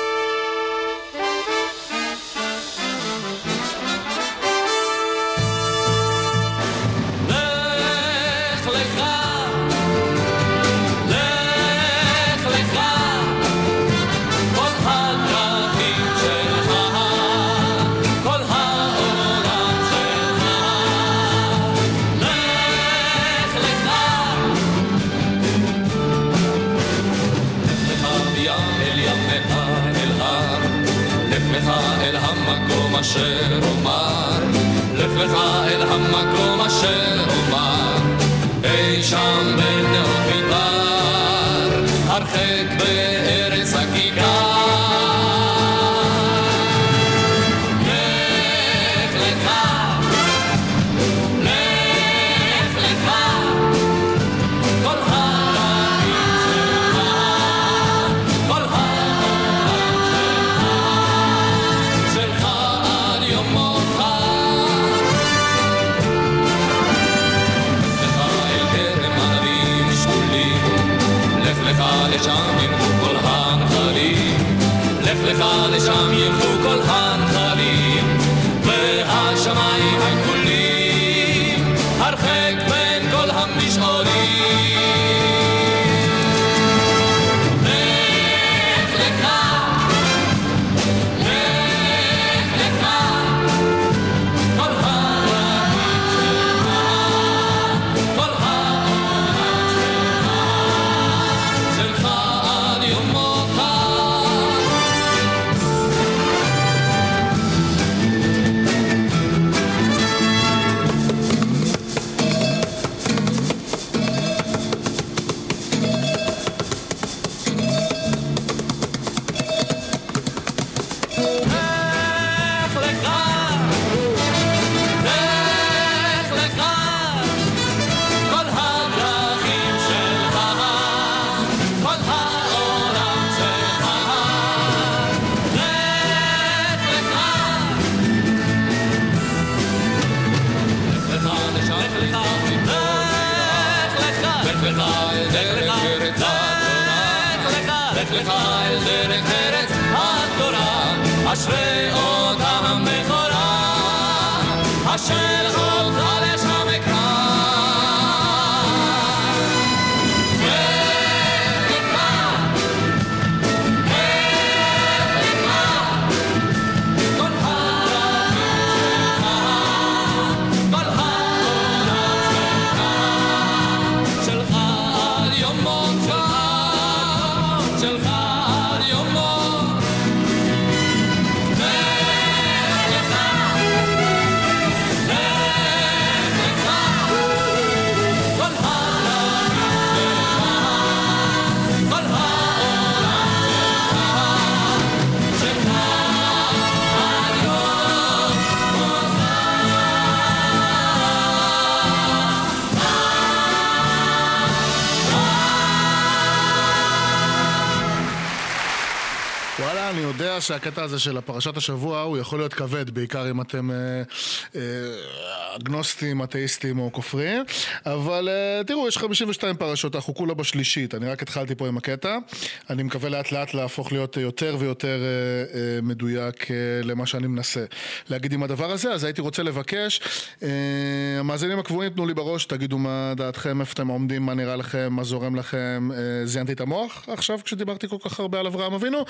אשר אומר, לך לך אל המקום אשר אומר, אי שם בין נאות מדבר, הרחק בארץ הכיכר. לך לך, לך לך, כל הערים שלך, כל העולם שלך, שלך עד יום מותך. לך אל כרם ענבים שתולים, לך לך לשם ילכו כל הנחלים, לך לך לשם ילכו כל הנחלים, והשמיים הכחולים, הרחק בין כל המשעולים. לך לך, לך לך, כל העמים שלך, כל העולם שלך, שלך עד יום מותך. לך לך, לך לך, כל הדרכים שלך, כל העולם שלך. לך לך, לך לך לשם, לך לך, לך לך אל דרך ארץ התורה, לך לך אל דרך ארץ התורה, אשרי אותה המכורה, אשר אותה לשם אקרא. לך לך, לך לך, כל הדרכים שלך, כל העולם שלך, שלך עד יום מותך, שלך עד יום מותך. לך לך, לך יודע שהקטע הזה של הפרשת השבוע הוא יכול להיות כבד, בעיקר אם אתם אה, אה, אגנוסטים, אתאיסטים או כופרים, אבל אה, תראו, יש חמישים ושתיים פרשות, אנחנו כולה בשלישית, אני רק התחלתי פה עם הקטע, אני מקווה לאט לאט להפוך להיות יותר ויותר אה, אה, מדויק אה, למה שאני מנסה להגיד עם הדבר הזה. אז הייתי רוצה לבקש, אה, המאזינים הקבועים תנו לי בראש, תגידו מה דעתכם, איפה אתם עומדים, מה נראה לכם, מה זורם לכם, אה, זיינתי את המוח עכשיו כשדיברתי כל כך הרבה על אברהם אבינו.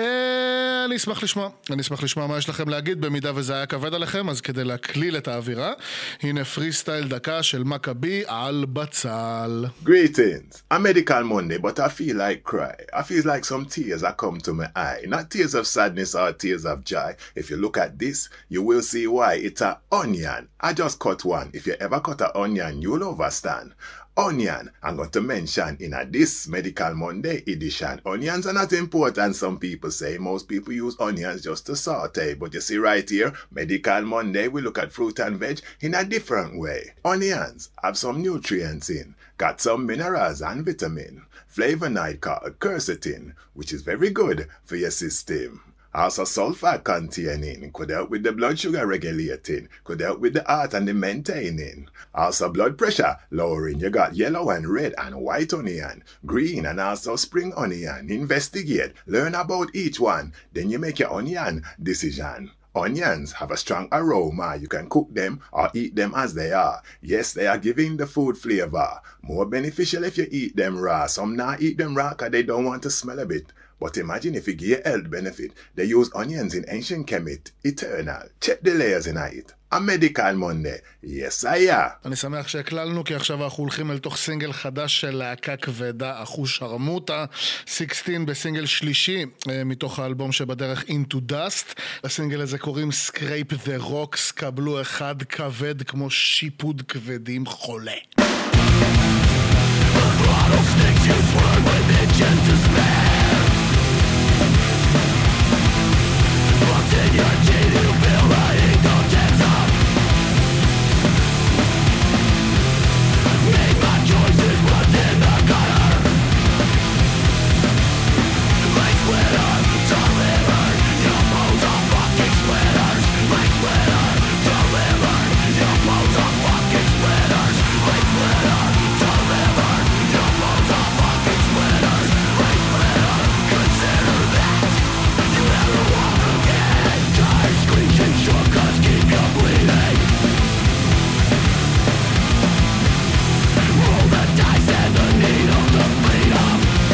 אה, אני אשמח לשמוע, אני אשמח לשמוע מה יש לכם להגיד, במידה וזה היה כבד עליכם, אז כדי להקליל את האווירה, הנה פרי סטייל דקה של מכבי על בצל. Greetings, a medical Monday, but I feel like cry. I feel like some tears are come to my eye. Not tears of sadness or tears of joy. If you look at this, you will see why. It's an onion. I just cut one. If you ever cut an onion, you'll understand. Onion, I'm going to mention in a this Medical Monday edition. Onions are not important, some people say. Most people use onions just to saute. But you see right here, Medical Monday, we look at fruit and veg in a different way. Onions have some nutrients in, got some minerals and vitamin. Flavonoid called quercetin, which is very good for your system. Also sulfur containing, could help with the blood sugar regulating, could help with the heart and the maintaining. Also blood pressure lowering, you got yellow and red and white onion, green and also spring onion. Investigate, learn about each one, then you make your onion decision. Onions have a strong aroma. You can cook them or eat them as they are. Yes, they are giving the food flavor. More beneficial if you eat them raw. Some not eat them raw because they don't want to smell a bit. But imagine if you give health benefit. They use onions in ancient kemet, eternal. Check the layers in it. A Medical Monday. Yes, I am. אני שמח שהקללנו, כי עכשיו אנחנו הולכים אל תוך סינגל חדש של להקה כבדה, אחוש הרמוטה, שש עשרה בסינגל שלישי מתוך האלבום שבדרך Into Dust. הסינגל הזה קוראים Scrape the Rocks, קבלו אחד כבד כמו שיפוד כבדים חולה. Rattlesnakes you swirl with itching despair. Locked in your teeth you feel like egotism. Make my choices what's in the gutter. Like splitter, delivered. Your bones are fucking splitters. Like splitter, delivered. Your bones are fucking splitters. Like splitter, delivered. Your bones are fucking splitters. Like splitter, consider that. You never walk again. Die screeching, sure, cause keep you bleeding. Roll the dice and the needle to freedom.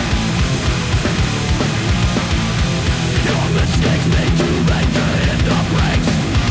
Your mistakes make you late to hit the brakes.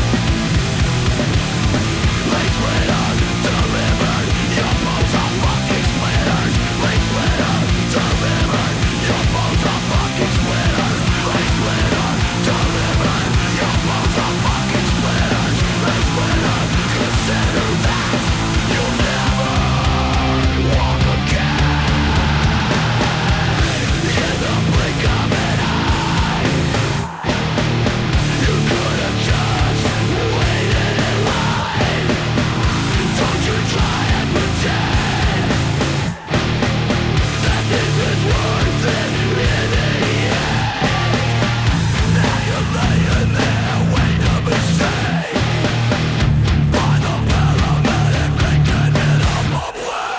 Like splitter, delivered. Your bones are fucking splitters. Like splitter, delivered. Your bones are fucking splitters. Like splitter, delivered. Your bones are fucking splitters. Like splitter, consider that. You'll never walk again. In the blink of an eye, you could have just waited in line. Don't you try and pretend that this is worth it in the end. Now you're laying there waiting to be saved by the paramedic picking it up away.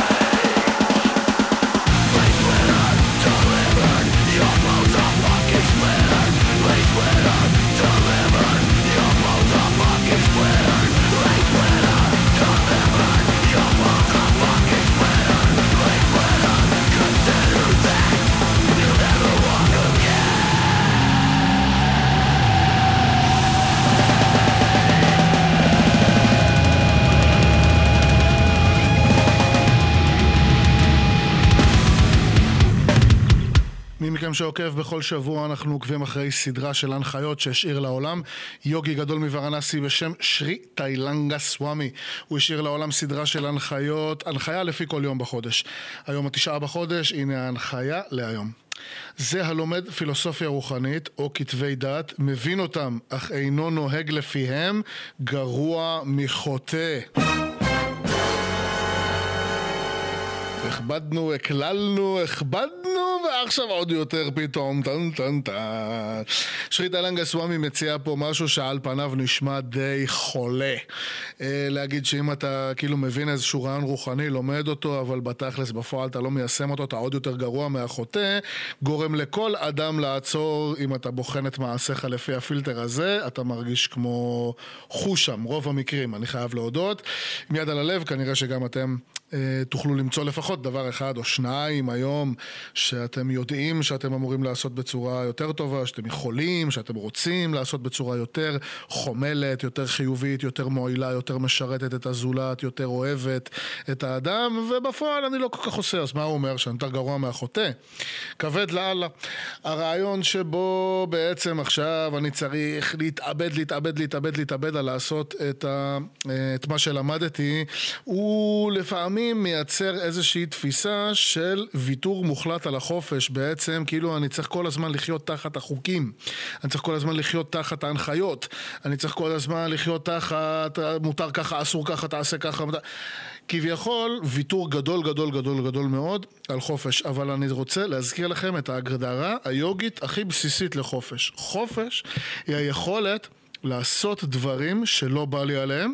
Like splitter, delivered. Your bones are fucking splittered. Like splitter, delivered. Your bones are fucking splittered. Like splitter, delivered. Your bones are fucking splittered. Like splitter, consider that. You'll never walk again. מי מכם שעוקב בכל שבוע, אנחנו עוקבים אחרי סדרה של הנחיות שהשאיר לעולם יוגי גדול מוורנסי בשם שרי טיילנגה סוואמי. הוא השאיר לעולם סדרה של הנחיות, הנחיה לפי כל יום בחודש. היום התשעה בחודש, הנה ההנחיה להיום. זה הלומד פילוסופיה רוחנית או כתבי דת, מבין אותם אך אינו נוהג לפיהם, גרוע מחוטא. הכבדנו, הכללנו, הכבדנו ועכשיו עוד יותר פתאום, טן טן טן. שרית אלנגה סוואמי מציע פה משהו שעל פניו נשמע די חולה. להגיד שאם אתה כאילו מבין איזשהו רעיון רוחני, לומד אותו, אבל בתכלס בפועל אתה לא מיישם אותו, אתה עוד יותר גרוע מהחוטא, גורם לכל אדם לעצור. אם אתה בוחן את מעשיך לפי הפילטר הזה, אתה מרגיש כמו חושם, רוב המקרים, אני חייב להודות. עם יד על הלב, כנראה שגם אתם תוכלו למצוא לפחות דבר אחד או שניים היום שאתם יודעים שאתם אמורים לעשות בצורה יותר טובה, שאתם יכולים, שאתם רוצים לעשות בצורה יותר חומלת, יותר חיובית, יותר מועילה, יותר משרתת את הזולת, יותר אוהבת את האדם, ובפועל אני לא כל כך עושה. אז מה הוא אומר? שאני יותר גרוע מהחוטא? כבד לאללה. הרעיון שבו בעצם עכשיו אני צריך להתאבד, להתאבד, להתאבד, להתאבד על לעשות את, ה, את מה שלמדתי, הוא לפעמים מייצר איזושהי תפיסה של ויתור מוחלט על החופש. בעצם כאילו אני צריך כל הזמן לחיות תחת החוקים, אני צריך כל הזמן לחיות תחת ההנחיות, אני צריך כל הזמן לחיות תחת מותר ככה, אסור ככה, תעשה ככה, כביכול ויתור גדול גדול גדול גדול מאוד על חופש. אבל אני רוצה להזכיר לכם את ההגדרה היוגית הכי בסיסית לחופש. חופש היא היכולת לעשות דברים שלא בא לי עליהם,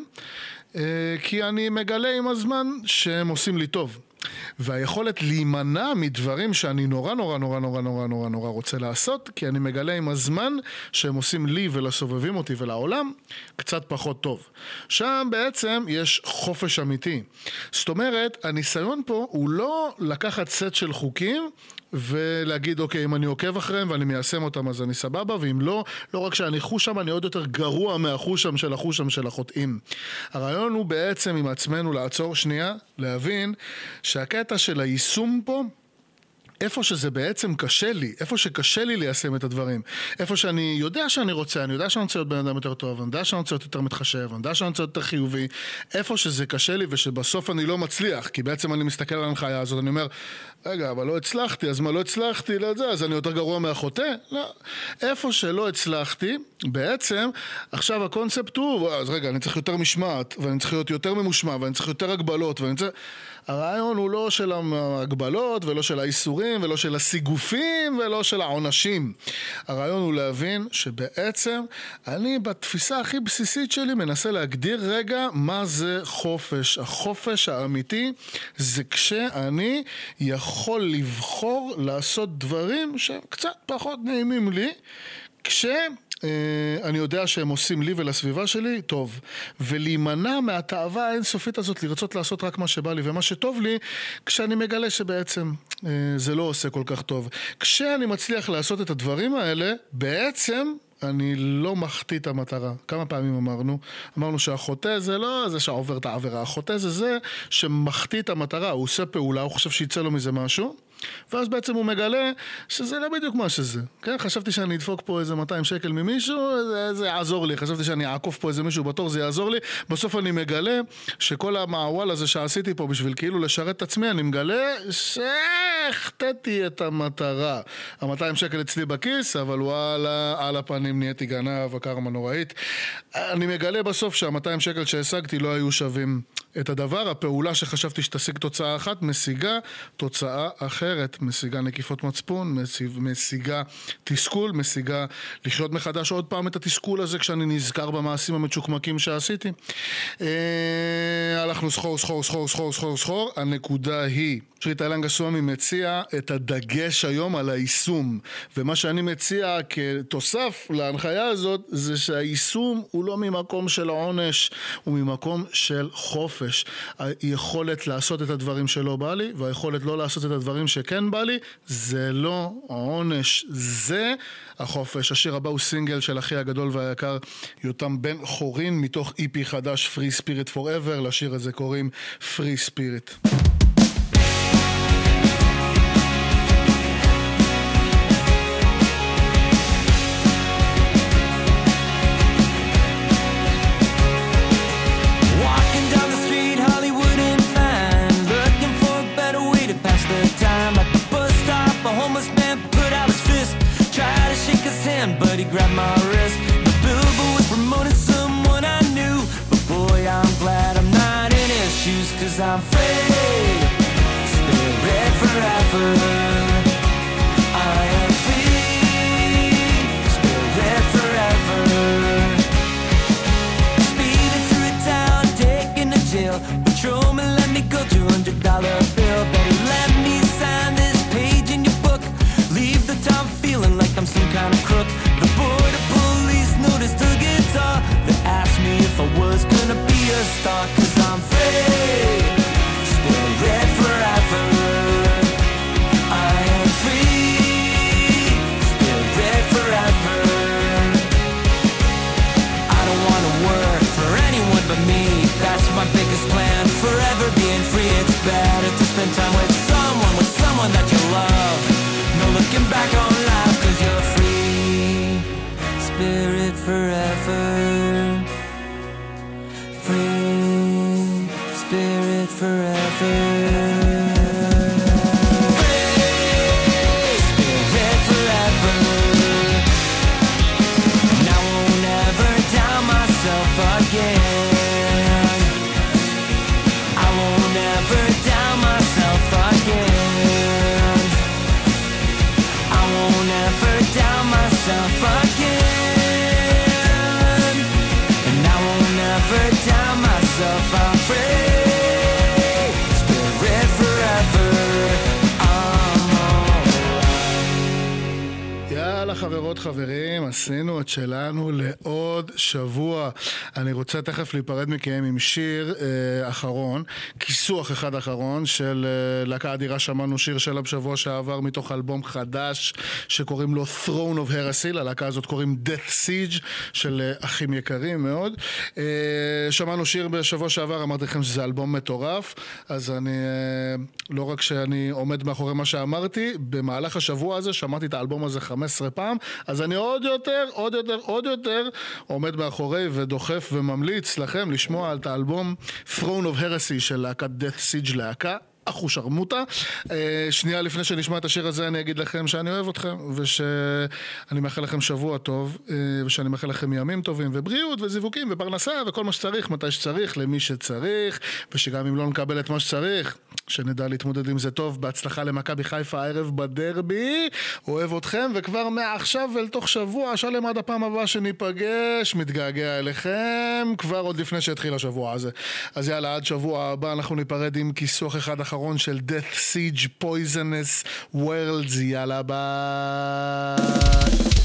כי אני מגלה עם הזמן שהם עושים לי טוב. והיכולת להימנע מדברים שאני נורא נורא נורא נורא נורא נורא נורא רוצה לעשות, כי אני מגלה עם הזמן שהם עושים לי ולסובבים אותי ולעולם קצת פחות טוב. שם בעצם יש חופש אמיתי. זאת אומרת, הניסיון פה הוא לא לקחת סט של חוקים ולהגיד, אוקיי, אם אני עוקב אחריהם ואני מיישם אותם אז אני סבבה, ואם לא, לא רק שאני חושם, אני עוד יותר גרוע מהחושם של החושם של החוטאים. הרעיון הוא בעצם עם עצמנו לעצור שנייה, להבין שהקטע של היישום פה, איפה שזה בעצם קשה לי, איפה שקשה לי ליישם את הדברים, איפה שאני יודע שאני רוצה, אני יודע שאני רוצה להיות בן אדם יותר טוב, אני יודע שאני רוצה להיות יותר מתחשב, אני יודע שאני רוצה להיות יותר חיובי, איפה שזה קשה לי ושבסוף אני לא מצליח, כי בעצם אני מסתכל על ההנחיה הזאת, אני אומר, רגע, אבל לא הצלחתי, אז מה לא הצלחתי לזה, אז אני יותר גרוע מהחוטא? לא. איפה שלא הצלחתי, בעצם, עכשיו הקונספט הוא, אז רגע, אני צריך יותר משמעת, ואני צריך להיות יותר ממושמע, ואני צריך יותר הגבלות, ואני צריך... הרעיון הוא לא של ההגבלות, ולא של האיסורים, ולא של הסיגופים, ולא של העונשים. הרעיון הוא להבין שבעצם אני בתפיסה הכי בסיסית שלי מנסה להגדיר רגע מה זה חופש. החופש האמיתי זה כשאני יכול לבחור לעשות דברים שהם קצת פחות נעימים לי, כש... אני יודע שהם עושים לי ולסביבה שלי טוב, ולהימנע מהתאווה האינסופית הזאת לרצות לעשות רק מה שבא לי ומה שטוב לי, כשאני מגלה שבעצם זה לא עושה כל כך טוב. כשאני מצליח לעשות את הדברים האלה, בעצם אני לא מחטיא את המטרה. כמה פעמים אמרנו? אמרנו שהחוטא זה לא זה שעובר את העבירה, החוטא זה זה שמחטיא את המטרה, הוא עושה פעולה, הוא חושב שיצא לו מזה משהו, ואז בעצם הוא מגלה שזה לא בדיוק מה שזה. כן? חשבתי שאני אדפוק פה איזה מאתיים שקל ממישהו, זה, זה יעזור לי. חשבתי שאני אעקוף פה איזה מישהו בתור, זה יעזור לי. בסוף אני מגלה שכל המעוול הזה שעשיתי פה בשביל כאילו לשרת את עצמי, אני מגלה שהחטאתי את המטרה. ה-מאתיים שקל אצלי בכיס, אבל וואלה, על הפנים נהייתי גנב, הקרמה נוראית. אני מגלה בסוף שה-מאתיים שקל שהשגתי לא היו שווים את הדבר. הפעולה שחשבתי שתשיג תוצאה אחת, משיגה תוצאה אחרת, משיגה נקיפות מצפון, משיגה תסכול, משיגה לחיות מחדש עוד פעם את התסכול הזה כשאני נזכר במעשים המצ'וקמקים שעשיתי. הלכנו סחור, סחור, סחור, סחור, סחור, סחור. הנקודה היא, שרית אלנגה סוואמי מציע את הדגש היום על היישום, ומה שאני מציע כתוסף להנחיה הזאת, זה שהיישום הוא לא ממקום של העונש, הוא ממקום של חופש. היכולת לעשות את הדברים שלא בא לי, והיכולת לא לעשות את הדברים שכן בא לי, זה לא העונש, זה החופש. השיר הבא הוא סינגל של אחי הגדול והיקר יותם בן חורין, מתוך אי פי חדש Free Spirit Forever. לשיר הזה קוראים Free Spirit. But he grabbed my wrist. The billboard was promoting someone I knew, but boy, I'm glad I'm not in his shoes, cause I'm free, spirit forever. start, cause I'm free. Spirit forever. I am free. Spirit forever. I don't wanna work for anyone but me. That's my biggest plan. Forever being free. It's better to spend time with someone, with someone that you love. No looking back on life, cause you're free. Spirit forever. Free. Spirit forever. חברות חברים, עשינו את שלנו לעוד שבוע. אני רוצה תכף להיפרד מכם עם שיר אה, אחרון, כיסוח אחד אחרון של אה, להקה אדירה. שמענו שיר שלה בשבוע שעבר מתוך אלבום חדש שקוראים לו Throne of Heresy. ללהקה הזאת קוראים Death Siege של אה, אחים יקרים מאוד. אה, שמענו שיר בשבוע שעבר, אמרתי לכם שזה אלבום מטורף, אז אני אה, לא רק שאני עומד מאחורי מה שאמרתי, במהלך השבוע הזה שמעתי את האלבום הזה חמש עשרה פעם, אז אני עוד יותר, עוד יותר, עוד יותר עומד מאחורי ודוחף וממליץ לכם לשמוע על את האלבום Throne of Heresy של להקת Death Siege, להקה אחו שרמוטה. שנייה לפני שנשמע את השיר הזה אני אגיד לכם שאני אוהב אתכם ושאני מאחל לכם שבוע טוב ושאני מאחל לכם ימים טובים ובריאות וזיווקים ופרנסה וכל מה שצריך מתי שצריך למי שצריך, ושגם אם לא נקבל את מה שצריך שנדע להתמודד עם זה טוב. בהצלחה למכבי חיפה הערב בדרבי, אוהב אתכם וכבר מעכשיו ואל תוך שבוע שלם עד הפעם הבאה שניפגש, מתגעגע אליכם כבר עוד לפני שהתחיל השבוע הזה. אז יאללה, עד שבוע הבא אנחנו ניפרד עם כיסוח אחד אחרון של Death Siege Poisonous Worlds. יאללה ביי.